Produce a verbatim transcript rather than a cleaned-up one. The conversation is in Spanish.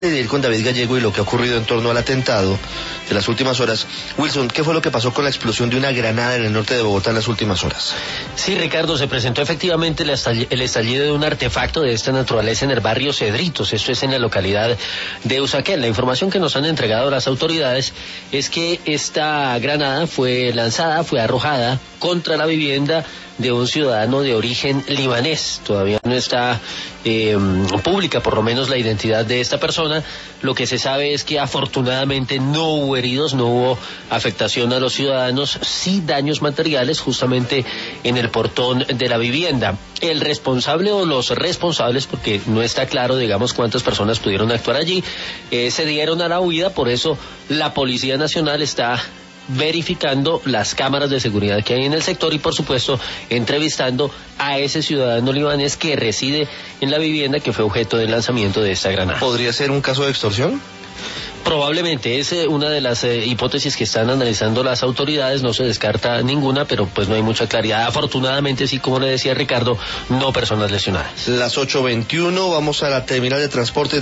de ir con David Gallego y lo que ha ocurrido en torno al atentado de las últimas horas. Wilson, ¿qué fue lo que pasó con la explosión de una granada en el norte de Bogotá en las últimas horas? Sí, Ricardo, se presentó efectivamente el estallido de un artefacto de esta naturaleza en el barrio Cedritos, esto es en la localidad de Usaquén. La información que nos han entregado las autoridades es que esta granada fue lanzada, fue arrojada contra la vivienda de un ciudadano de origen libanés. Todavía no está eh, pública por lo menos la identidad de esta persona. Lo que se sabe es que afortunadamente no hubo heridos, no hubo afectación a los ciudadanos, sí daños materiales justamente en el portón de la vivienda. El responsable o los responsables, porque no está claro, digamos, cuántas personas pudieron actuar allí, eh, se dieron a la huida. Por eso la Policía Nacional está verificando las cámaras de seguridad que hay en el sector y, por supuesto, entrevistando a ese ciudadano libanés que reside en la vivienda que fue objeto del lanzamiento de esta granada. ¿Podría ser un caso de extorsión? Probablemente, es eh, una de las eh, hipótesis que están analizando las autoridades, no se descarta ninguna, pero pues no hay mucha claridad. Afortunadamente, sí, como le decía Ricardo, no personas lesionadas. Las ocho veintiuno, vamos a la terminal de transporte